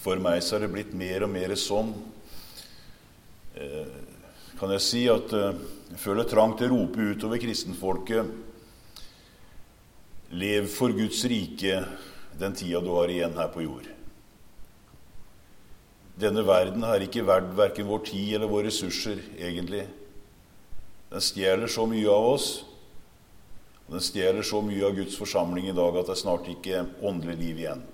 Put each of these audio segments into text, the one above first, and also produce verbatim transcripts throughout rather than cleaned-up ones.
For meg så er det blitt mer og mer sånn, eh, kan jeg si, at eh, jeg føler trang til å rope utover kristenfolket: lev for Guds rike den tida du har igjen her på jord. Denne verden er ikke verdt hverken vår tid eller våre ressurser, egentlig. Den stjeler så mye av oss, og den stjeler så mye av Guds forsamling i dag at det snart ikke er åndelig liv igjen.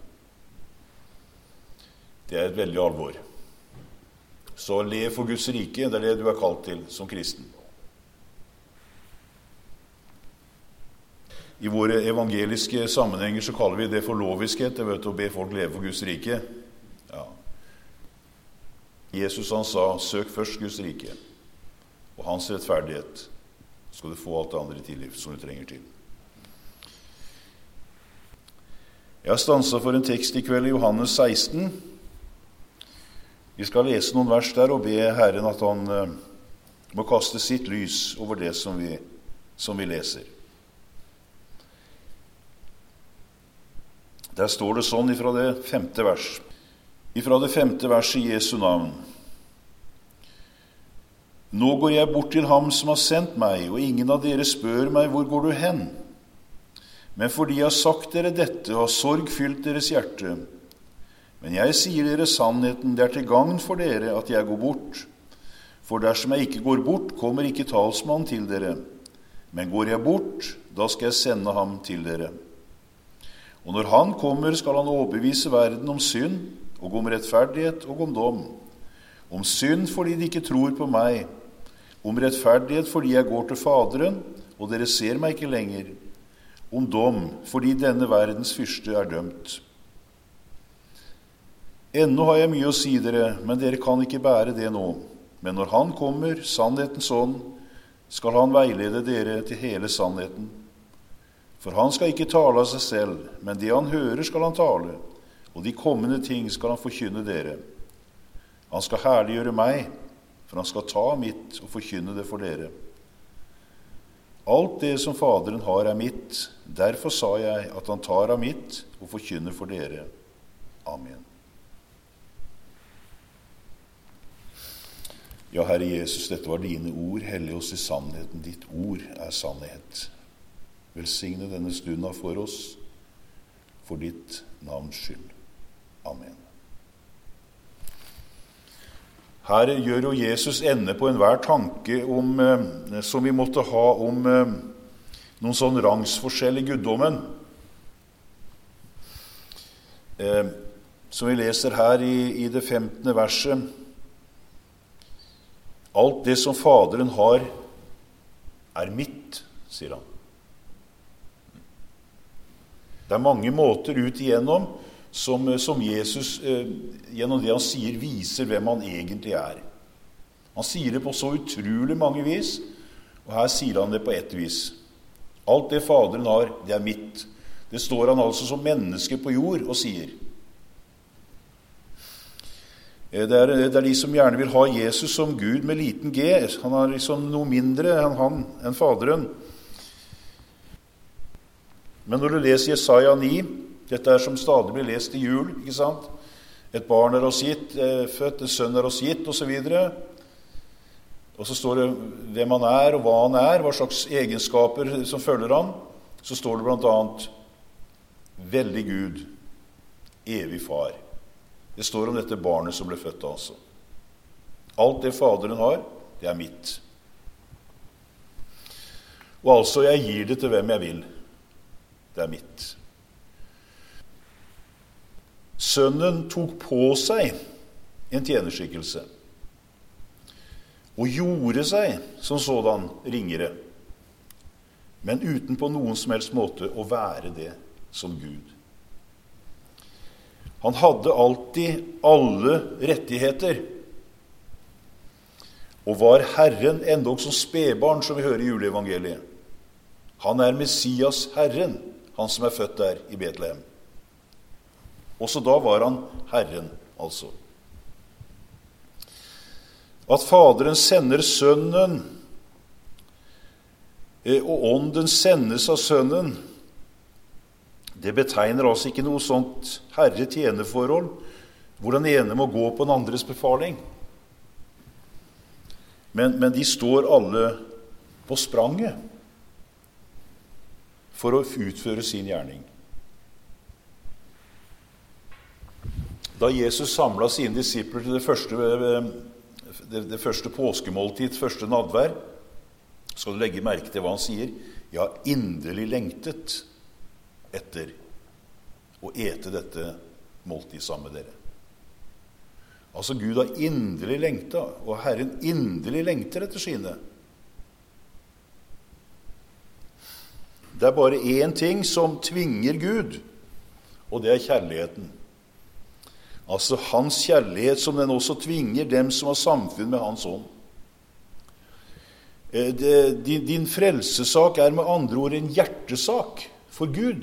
Det er et veldig alvor. Så lev for Guds rike, det er det du er kalt til som kristen. I våre evangeliske sammenhenger så kaller vi det for loviskhet, det vet å be folk leve for Guds rike. Ja. Jesus han sa: søk først Guds rike og hans rettferdighet, så skal du få alt det andre til liv som du trenger til. Jeg har stanset for en tekst i kveld i Johannes seksten. Vi skal lese noen vers der og be Herren at han uh, må kaste sitt lys over det som vi, som vi leser. Der står det sånn ifra det femte vers. Ifra det femte vers i Jesu navn. Nå går jeg bort til ham som har sendt meg, og ingen av dere spør meg, hvor går du hen? Men fordi jeg har sagt dere dette, har sorg fylt deres hjerte. Men jeg sier dere sannheten, det er til gagn for dere at jeg går bort. For dersom jeg ikke går bort, kommer ikke talsmann til dere. Men går jeg bort, da skal jeg sende ham til dere. Og når han kommer, skal han overbevise verden om synd, og om rettferdighet og om dom. Om synd fordi de ikke tror på meg. Om rettferdighet fordi jeg går til Faderen, og dere ser meg ikke lenger. Om dom fordi denne verdens fyrste er dømt. Ennå har jeg mye å si dere, men dere kan ikke bære det nå. Men når han kommer, sannhetens ånd, skal han veilede dere til hele sannheten. For han skal ikke tale av seg selv, men det han hører skal han tale, og de kommende ting skal han forkynne dere. Han skal herliggjøre meg, for han skal ta mitt og forkynne det for dere. Alt det som Faderen har er mitt, derfor sa jeg at han tar av mitt og forkynner for dere. Amen. Ja, Herre Jesus, dette var dine ord, hellig oss i sannheten. Ditt ord er sannhet. Velsigne denne stunda for oss, for ditt navns skyld. Amen. Her gjør jo Jesus ende på enhver tanke om, eh, som vi måtte ha om eh, noen sånn rangsforskjell i guddommen. Eh, som vi leser her i, i det femtende verset. Alt det som Faderen har, er mitt, sier han. Det er mange måter ut igjennom som, som Jesus, eh, gjennom det han sier, viser hvem han egentlig er. Han sier det på så utrolig mange vis, og her sier han det på ett vis. Alt det Faderen har, det er mitt. Det står han altså som menneske på jord og sier. Det er, det er de som gjerne vil ha Jesus som Gud med liten g. Han er liksom noe mindre enn han, enn Faderen. Men når du leser Jesaja ni, dette er som stadig blir lest i jul, ikke sant? Et barn er oss gitt, født, en sønn er oss gitt, og så videre. Og så står det hvem han er, og hva han er, hva slags egenskaper som følger han. Så står det blant annet veldig Gud, evig far. Det står om dette barnet som ble født altså. Alt det Faderen har, det er mitt. Og altså, jeg gir det til hvem jeg vil. Det er mitt. Sønnen tok på seg en tjenerskikkelse og gjorde seg som sådan ringere, men uten på noen som helst måte å være det som Gud. Han hadde alltid alle rettigheter, og var Herren endog som spedbarn, som vi hører i juleevangeliet. Han er Messias Herren, han som er født der i Betlehem. Også da var han Herren, altså. At Faderen sender Sønnen, og Ånden sendes av Sønnen, det betegner altså ikke noe sånt herre-tjenerforhold, hvor den ene må gå på den andres befaling. Men, men de står alle på spranget for å utføre sin gjerning. Da Jesus samlet sine disipler til det første, det, det første påskemåltid, første nadvær, skal du legge merke til hva han sier. Jeg har inderlig lengtet etter å ete dette måltid sammen med dere. Altså Gud har inderlig lengtet, og Herren inderlig lengter etter sine. Det er bare én ting som tvinger Gud, og det er kjærligheten. Altså hans kjærlighet som den også tvinger dem som har samfunn med hans ånd. Din, din frelsesak er med andre ord en hjertesak for Gud.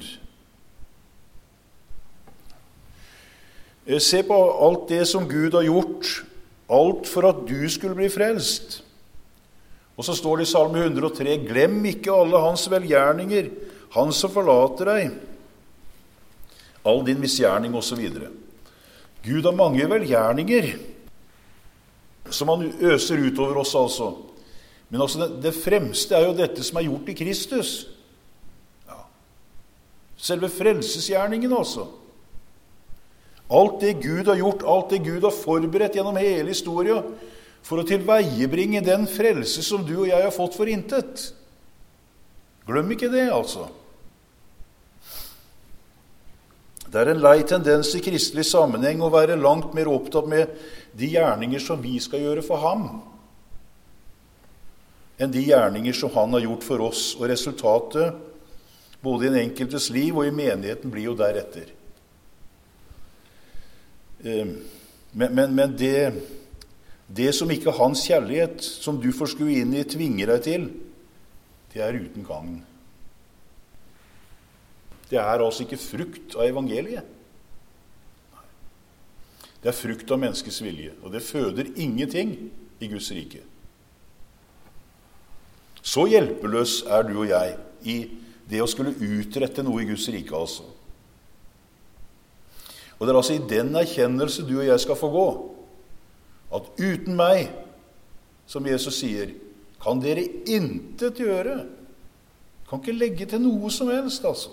Se på alt det som Gud har gjort, alt for at du skulle bli frelst. Og så står det i Salme hundre og tre, glem ikke alle hans velgjerninger, han som forlater deg, all din misgjerning og så videre. Gud har mange velgjerninger som han øser ut over oss altså. Men altså det, det fremste er jo dette som er gjort i Kristus. Ja. Selve frelsesgjerningen altså. Alt det Gud har gjort, alt det Gud har forberedt gjennom hele historien, for å tilveiebringe den frelse som du og jeg har fått for intet. Glem ikke det, altså. Det er en lei tendens i kristelig sammenheng å være langt mer opptatt med de gjerninger som vi skal gjøre for ham, enn de gjerninger som han har gjort for oss, og resultatet, både i den enkeltes liv og i menigheten, blir jo deretter. Men, men, men det, det som ikke er hans kjærlighet, som du får skue inn i, tvinger deg til, det er uten gagn. Det er altså ikke frukt av evangeliet. Det er frukt av menneskets vilje, og det føder ingenting i Guds rike. Så hjelpeløs er du og jeg i det å skulle utrette noe i Guds rike, altså. Og det er altså i den erkjennelse du og jeg skal få gå, at uten meg, som Jesus sier, kan dere intet gjøre. Kan ikke legge til noe som helst, altså.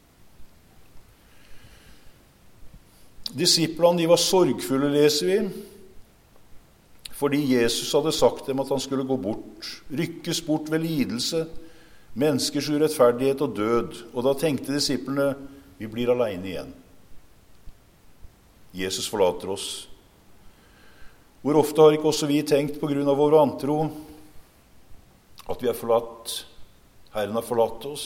Disiplene, de var sorgfulle, leser vi, fordi Jesus hadde sagt dem at han skulle gå bort, rykkes bort ved lidelse, menneskers urettferdighet og død. Og da tenkte disiplene, vi blir alene igjen. Jesus forlater oss. Hvor ofte har ikke også vi tenkt på grunn av vår vantro at vi er forlatt, Herren har forlatt oss?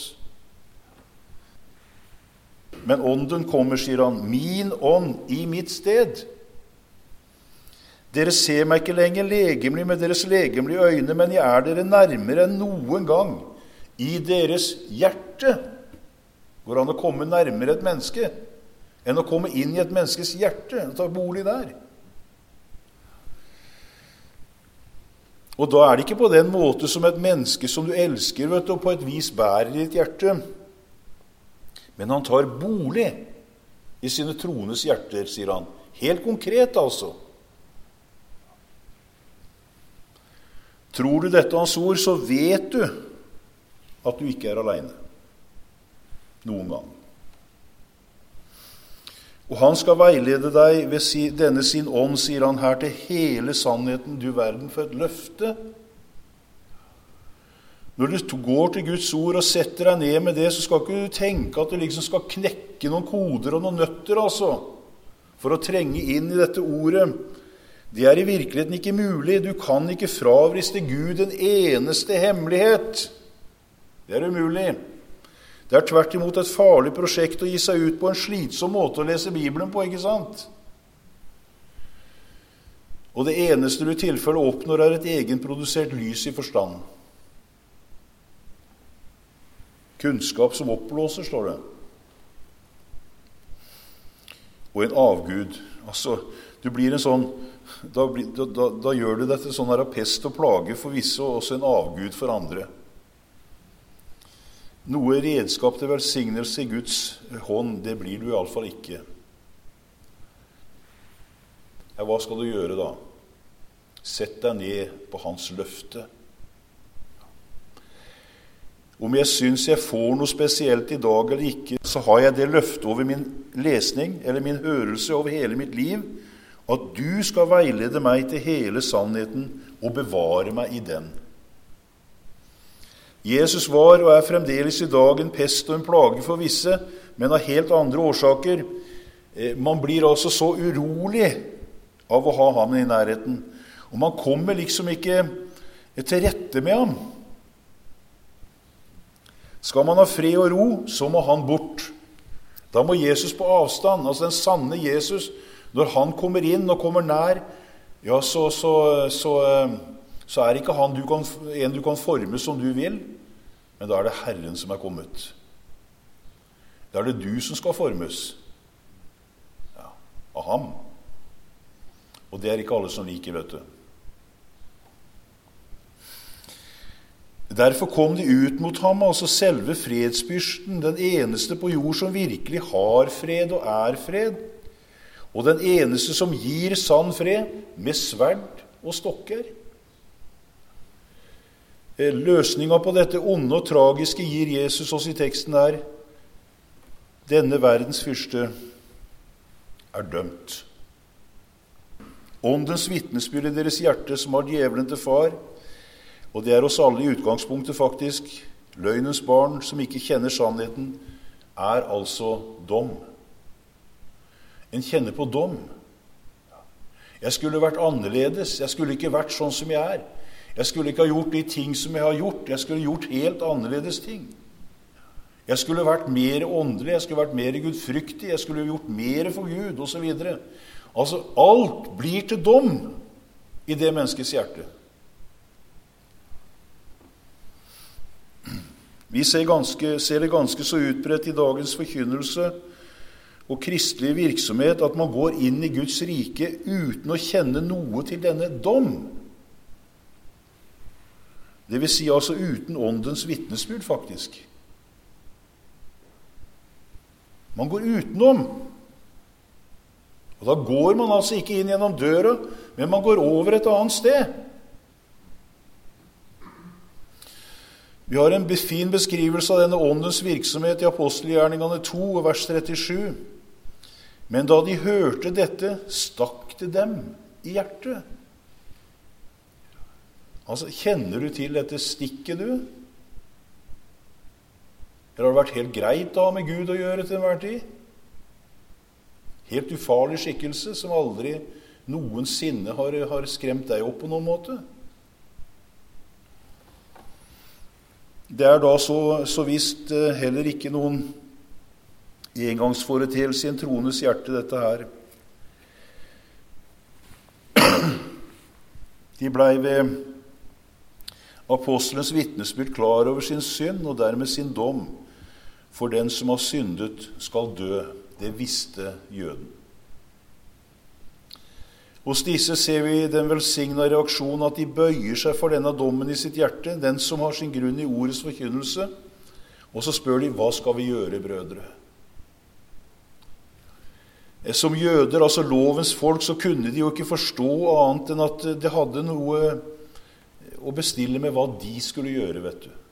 Men ånden kommer, sier han, min ånd i mitt sted. Dere ser meg ikke lenger legemlig med deres legemlige øyne, men jeg er dere nærmere enn noen gang i deres hjerte. Går an å komme nærmere et menneske enn å komme inn i et menneskes hjerte og ta bolig der. Og da er det ikke på den måte som et menneske som du elsker, vet du, og på et vis bærer i ditt hjerte. Men han tar bolig i sine troendes hjerter, sier han. Helt konkret, altså. Tror du dette hans ord, så vet du at du ikke er alene. Noen gang. Og han skal veilede deg ved denne sin ånd, sier han her, til hele sannheten, du verden, for et løfte. Når du går til Guds ord og setter deg ned med det, så skal ikke du tenke at du liksom skal knekke noen koder og noen nøtter, altså, for å trenge inn i dette ordet. Det er i virkeligheten ikke mulig. Du kan ikke fravriste Gud den eneste hemmelighet. Det er umulig. Det er tvert imot et farlig prosjekt å gi seg ut på en slitsom måte å lese Bibelen på, ikke sant? Og det eneste du i tilfelle oppnår er et egenprodusert lys i forstand. Kunnskap som oppblåser, står det. Og en avgud. Altså, du blir en sånn, da, da, da, da gjør du dette sånn her pest og plage for visse, og også en avgud for andre. Noe redskap til velsignelse i Guds hånd, det blir du i alle fall ikke. Ja, hva skal du gjøre da? Sett deg ned på hans løfte. Om jeg synes jeg får noe spesielt i dag eller ikke, så har jeg det løftet over min lesning eller min hørelse over hele mitt liv, at du skal veilede meg til hele sannheten og bevare meg i den. Jesus var og er fremdeles i dag en pest og en plage for visse, men av helt andre årsaker. Man blir altså så urolig av å ha ham i nærheten, og man kommer liksom ikke til rette med ham. Skal man ha fred og ro, så må han bort. Da må Jesus på avstand, altså den sanne Jesus, når han kommer inn og kommer nær, ja, så, så, så, så er ikke han du kan, en du kan forme som du vil, men da er det Herren som er kommet. Da er det du som skal formes, ja, av ham. Og det er ikke alle som liker, vet du. Derfor kom de ut mot ham, altså selve fredsbyrsten, den eneste på jord som virkelig har fred og er fred, og den eneste som gir sann fred med sverd og stokker. Løsningen på dette onde og tragiske gir Jesus oss i teksten her. Denne verdens fyrste er dømt. Åndens vitnesbyrd i deres hjerte som har djevelen til far, og det er oss alle i utgangspunktet faktisk, løgnens barn som ikke kjenner sannheten, er altså dom. En kjenner på dom. Jeg skulle vært annerledes, jeg skulle ikke vært sånn som jeg er. Jeg skulle ikke ha gjort de ting som jeg har gjort, jeg skulle gjort helt annerledes ting. Jeg skulle vært mer åndelig, jeg skulle vært mer gudfryktig, jeg skulle gjort mer for Gud, og så videre. Altså, alt blir til dom i det menneskets hjerte. Vi ser, ganske, ser det ganske så utbredt i dagens forkynnelse og kristelige virksomhet at man går inn i Guds rike uten å kjenne noe til denne dom. Det vil si altså uten åndens vitnesbyrd, faktisk. Man går utenom. Og da går man altså ikke inn gjennom døra, men man går over et annet sted. Vi har en fin beskrivelse av denne åndens virksomhet i Apostelgjerningene to, vers trettisju. Men da de hørte dette, stakk det dem i hjertet. Altså, kjenner du til dette stikket, du? Eller har det vært helt greit da med Gud å gjøre til enhver tid? Helt ufarlig skikkelse som aldri noensinne har, har skremt deg opp på noen måte? Det er da så, så visst heller ikke noen engangsforeteelse i en troendes hjerte, dette her. De ble ved apostelens vitnesbyrd klar over sin synd og dermed sin dom. For den som har syndet skal dø. Det visste jøden. Hos disse ser vi den velsigna reaksjonen at de bøyer seg for denne dommen i sitt hjerte, den som har sin grunn i ordets forkynnelse, og så spør de, hva skal vi gjøre, brødre? Som jøder, altså lovens folk, så kunne de jo ikke forstå annet enn at det hadde noe å bestille med hva de skulle gjøre, vet du.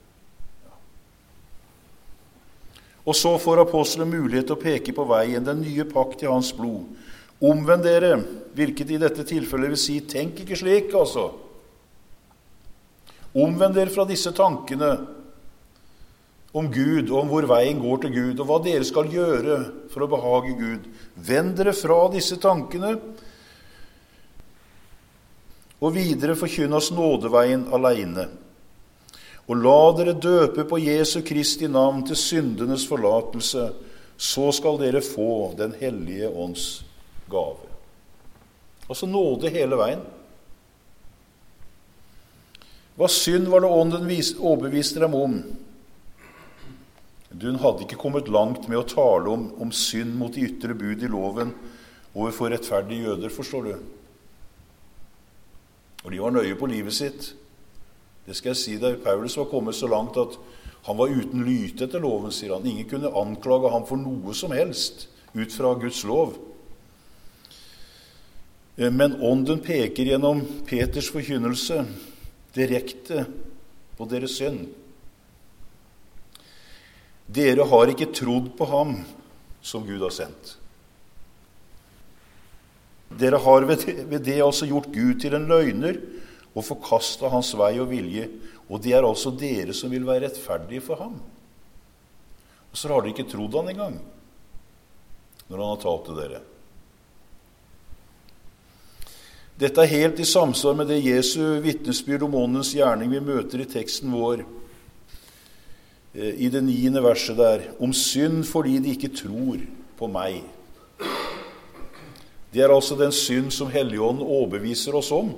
Og så får apostelen mulighet til å peke på veien, den nye pakt i hans blod. Omvend dere, hvilket i dette tilfellet vil si, tenk ikke slik, altså. Omvend dere fra disse tankene om Gud, og om hvor veien går til Gud, og hva dere skal gjøre for å behage Gud. Vend dere fra disse tankene, og videre forkynn oss nådeveien alene. Og la dere døpe på Jesu Kristi navn til syndenes forlatelse, så skal dere få den hellige ånds gave. Altså nåde hele veien. Hva synd var det ånden overbeviste dem om? Hun hadde ikke kommet langt med å tale om, om synd mot de ytre bud i loven overfor rettferdige jøder, forstår du? Og de var nøye på livet sitt. Det skal jeg si deg, Paulus var kommet så langt at han var uten lyte etter loven, sier han. Ingen kunne anklage ham for noe som helst ut fra Guds lov. Men ånden peker gjennom Peters forkynnelse direkte på deres synd. Dere har ikke trodd på ham som Gud har sendt. Dere har ved det, ved det altså gjort Gud til en løgner og forkastet hans vei og vilje, og det er altså dere som vil være rettferdige for ham. Og så har dere ikke trodd han engang, når han har talt til dere. Dette er helt i samsvar med det Jesu vitnesbyrd om åndens gjerning vi møter i teksten vår, i det niende verset der, om synd fordi de ikke tror på meg. Det er altså den synd som Helligånden overbeviser oss om.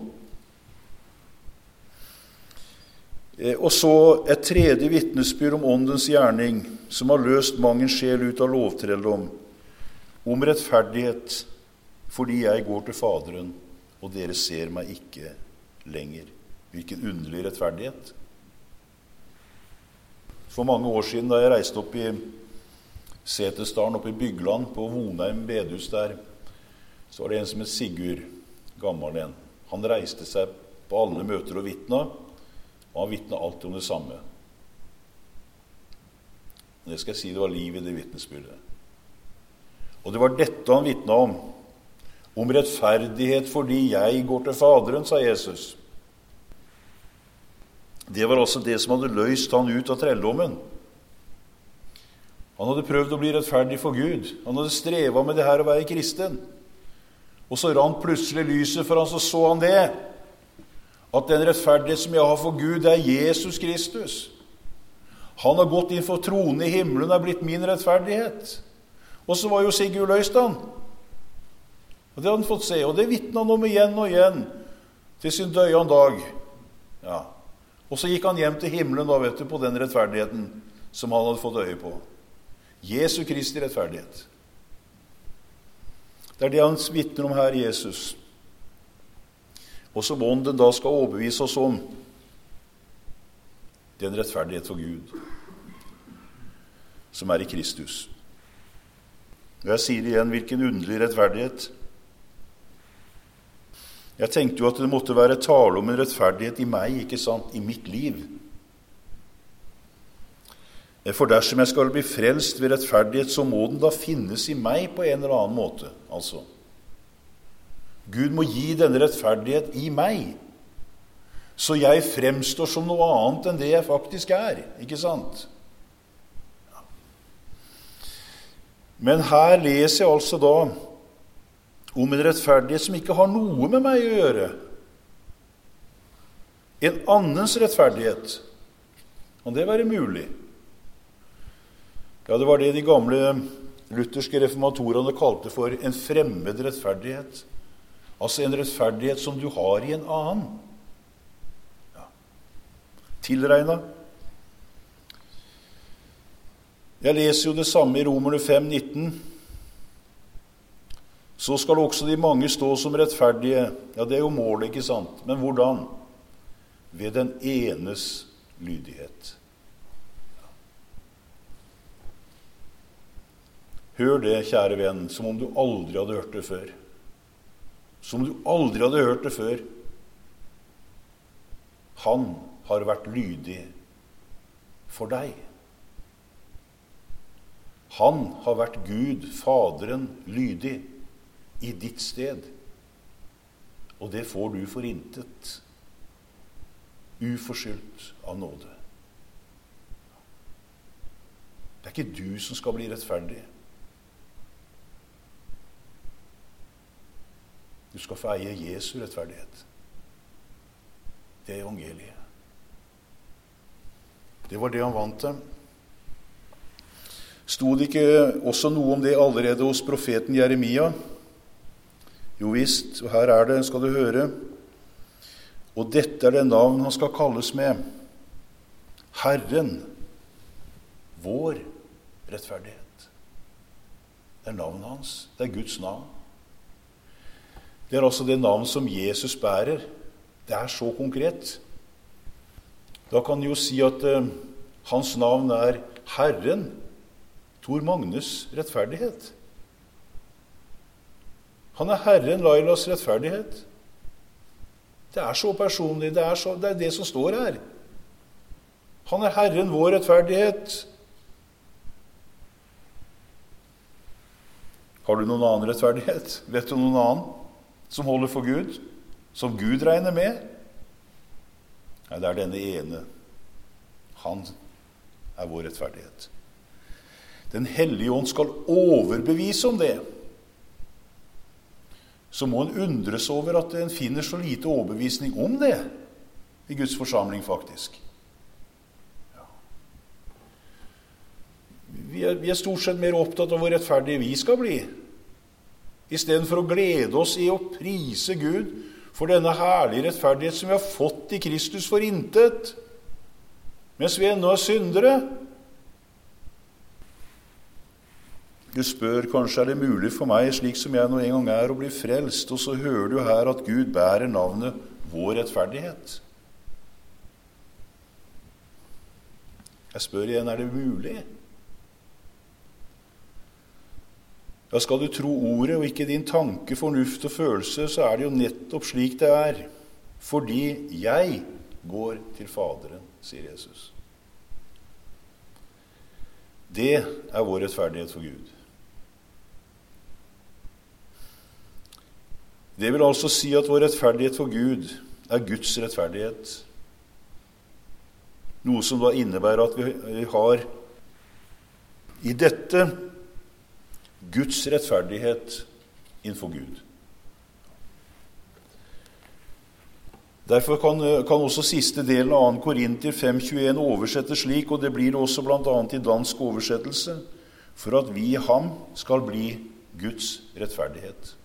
Og så et tredje vitnesbyrd om åndens gjerning, som har løst mang en sjel ut av lovtrelldom, om rettferdighet fordi jeg går til Faderen, og dere ser meg ikke lenger. Hvilken underlig rettferdighet. For mange år siden, da jeg reiste opp i Setesdalen, opp i Bygland, på Vonheim bedehus der, så var det en som het Sigurd, gammel en. Han reiste seg på alle møter og vittna, og han vittna alltid om det samme. Det skal jeg si, det var liv i det vittnesbyrdet. Og det var dette han vittna om. Om rettferdighet fordi jeg går til Faderen, sa Jesus. Det var altså det som hadde løst han ut av trelldommen. Han hadde prøvd å bli rettferdig for Gud. Han hadde strevet med det her å være kristen. Og så rant plutselig lyset for han, så så han det. At den rettferdighet som jeg har for Gud, det er Jesus Kristus. Han har gått inn for tronen i himmelen og er blitt min rettferdighet. Og så var jo Sigurd løst han. Og det hadde han fått se, og det vittnet han om igjen og igjen til sin døyan dag. Ja. Og så gikk han hjem til himmelen da, vet du, på den rettferdigheten som han hadde fått øye på. Jesu Kristi rettferdighet. Det er det han vittner om her, Jesus. Og som ånden da skal overbevise oss om den rettferdighet for Gud som er i Kristus. Og jeg sier igjen, hvilken underlig rettferdighet. Jeg tenkte jo at det måtte være tale om en rettferdighet i meg, ikke sant, i mitt liv. For dersom jeg skal bli frelst ved rettferdighet, så må den da finnes i meg på en eller annen måte, altså. Gud må gi denne rettferdighet i meg, så jeg fremstår som noe annet enn det jeg faktisk er, ikke sant? Men her leser jeg altså da om en rettferdighet som ikke har noe med meg å gjøre. En annens rettferdighet. Kan det være mulig? Ja, det var det de gamle lutherske reformatorene kalte for en fremmed rettferdighet. Altså en rettferdighet som du har i en annen. Ja. Tilregnet. Jeg leser jo det samme i Romerne fem nitten. Så skal også de mange stå som rettferdige. Ja, det er jo målet, ikke sant? Men hvordan? Ved den enes lydighet. Hør det, kjære venn, som om du aldri hadde hørt det før. Som om du aldri hadde hørt det før. Han har vært lydig for deg. Han har vært Gud, Faderen, lydig i ditt sted. Og det får du for intet. Uforskyldt av nåde. Det er ikke du som skal bli rettferdig. Du skal få eie Jesu rettferdighet. Det er evangeliet. Det var det han vant til. Stod det ikke også noe om det allerede hos profeten Jeremia? Jo visst, og her er det, skal du høre. Og dette er det navn han skal kalles med. Herren, vår rettferdighet. Det er navnet hans. Det er Guds navn. Det er altså det navn som Jesus bærer. Det er så konkret. Da kan du jo si at uh, hans navn er Herren, Tor Magnes rettferdighet. Han er Herren Lailas rettferdighet. Det er så personlig, det er, så, det er det som står her. Han er Herren vår rettferdighet. Har du noen annen rettferdighet? Vet du noen annen som holder for Gud? Som Gud regner med? Nei, det er denne ene. Han er vår rettferdighet. Den hellige ånd skal overbevise om det. Så må en undres over at en finner så lite overbevisning om det i Guds forsamling, faktisk. Ja. Vi, er, vi er stort sett mer opptatt av hvor rettferdige vi skal bli, i stedet for å glede oss i å prise Gud for denne herlige rettferdighet som vi har fått i Kristus for intet, mens vi ennå er syndere. Du spør, kanskje er det mulig for meg, slik som jeg nå en gang er, å bli frelst, og så hører du her at Gud bærer navnet vår rettferdighet. Jeg spør igjen, er det mulig? Ja, skal du tro ordet og ikke din tanke, fornuft og følelse, så er det jo nettopp slik det er. Fordi jeg går til Faderen, sier Jesus. Det er vår rettferdighet for Gud. Det vil altså si at vår rettferdighet for Gud er Guds rettferdighet. Noe som da innebærer at vi har i dette Guds rettferdighet innenfor Gud. Derfor kan, kan også siste delen av andre Korinter fem tjueen oversettes slik, og det blir også blant annet i dansk oversettelse, for at vi i ham skal bli Guds rettferdighet.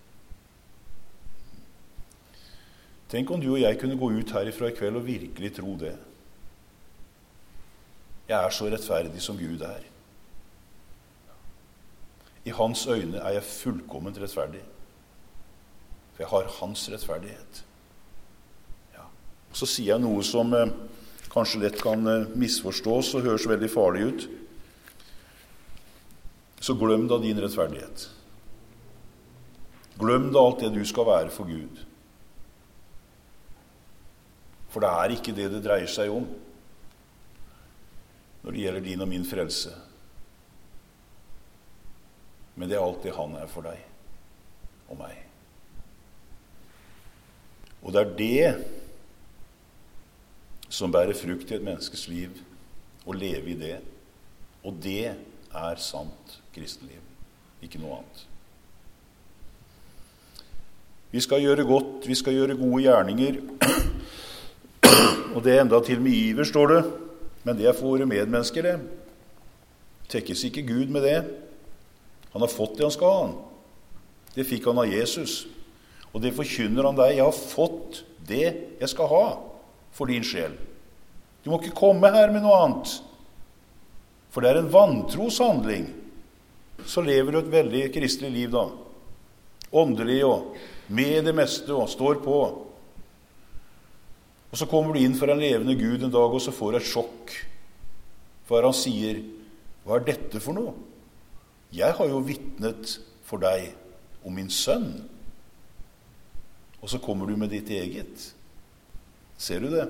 Tenk om du og jeg kunne gå ut herifra i kveld og virkelig tro det. Jeg er så rettferdig som Gud er. I hans øyne er jeg fullkomment rettferdig. For jeg har hans rettferdighet. Ja. Og så sier jeg noe som eh, kanskje lett kan eh, misforstås og høres veldig farlig ut. Så glem da din rettferdighet. Glem da alt det du skal være for Gud. For det er ikke det det dreier seg om når det gjelder din og min frelse. Men det er alt det han er for deg og meg. Og det er det som bærer frukt i et menneskes liv, å leve i det. Og det er sant kristenliv, ikke noe annet. Vi skal gjøre godt, vi skal gjøre gode gjerninger, og det er enda til med iver, står det, men det er for våre medmennesker, det. Tekkes ikke Gud med det. Han har fått det han skal ha. Det fikk han av Jesus. Og det forkynner han deg. Jeg har fått det jeg skal ha for din sjel. Du må ikke komme her med noe annet. For det er en vantroshandling. Så lever du et veldig kristelig liv da. Åndelig og med det meste og står på. Og så kommer du inn for en levende Gud en dag, og så får du et sjokk. For han sier, hva er dette for noe? Jeg har jo vitnet for deg om min sønn. Og så kommer du med ditt eget. Ser du det?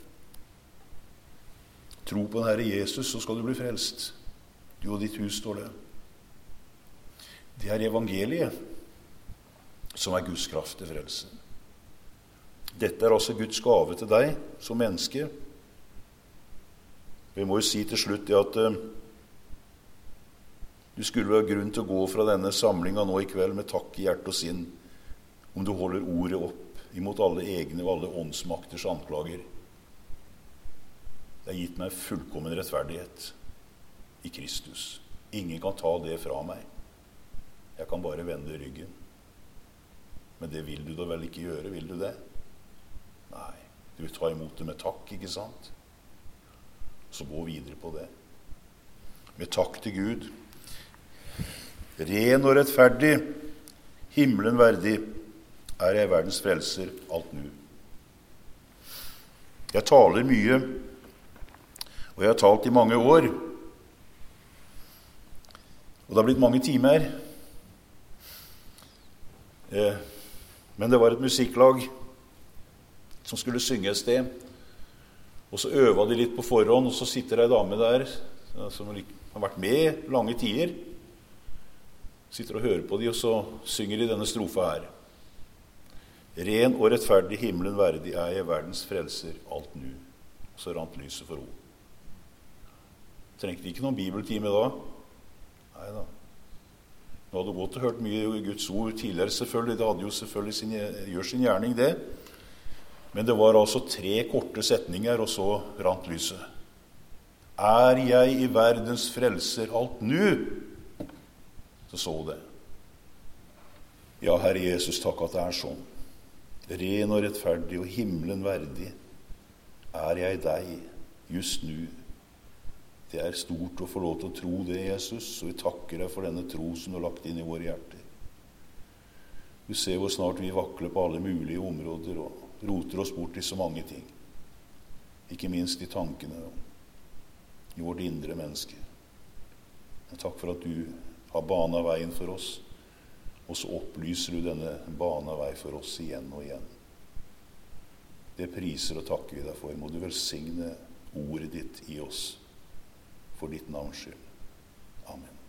Tro på den Herre Jesus, så skal du bli frelst. Du og ditt hus, står det. Det er evangeliet som er Guds kraft til frelse. Dette er altså Guds gave til deg som menneske. Vi må jo si til slutt det at uh, du skulle ha grunn til å gå fra denne samlingen nå i kveld med takk i hjerte og sinn, om du holder ordet opp imot alle egne og alle åndsmakters anklager. Det er gitt meg fullkommen rettferdighet i Kristus. Ingen kan ta det fra meg. Jeg kan bare vende ryggen. Men det vil du da vel ikke gjøre, vil du det? Nei, du vil ta imot det med takk, ikke sant? Så gå videre på det. Med takk til Gud. Ren og rettferdig, himmelen verdig, er jeg verdens frelser alt nu. Jeg taler mye, og jeg har talt i mange år. Og det har blitt mange timer. Eh, men det var et musikklag som skulle synge et sted, og så øva de litt på forhånd, og så sitter ei dame der som har vært med lange tider, sitter og hører på de, og så synger de denne strofa her. Ren og rettferdig himmelen verdig er jeg verdens frelser alt nu. Og så rant lyset for henne. Trengte ikke noen bibeltime da? Nei da. Nå hadde godt hørt mye Guds ord tidligere, selvfølgelig. Det hadde jo selvfølgelig sin, gjør sin gjerning, det. Men det var altså tre korte setninger, og så rant lyset. Er jeg i verdens frelser alt nu? Så så det. Ja, Herre Jesus, takk at det er sånn. Ren og rettferdig og himmelen verdig er jeg deg just nu. Det er stort å få lov til å tro det, Jesus, og vi takker deg for denne tro som du har lagt inn i våre hjerter. Du ser hvor snart vi vakler på alle mulige områder og roter oss bort i så mange ting. Ikke minst i tankene og i vårt indre menneske. Men takk for at du har banet veien for oss, og så opplyser du denne banen vei for oss igjen og igjen. Det priser og takker vi deg for. Må du velsigne ordet ditt i oss for ditt navns skyld. Amen.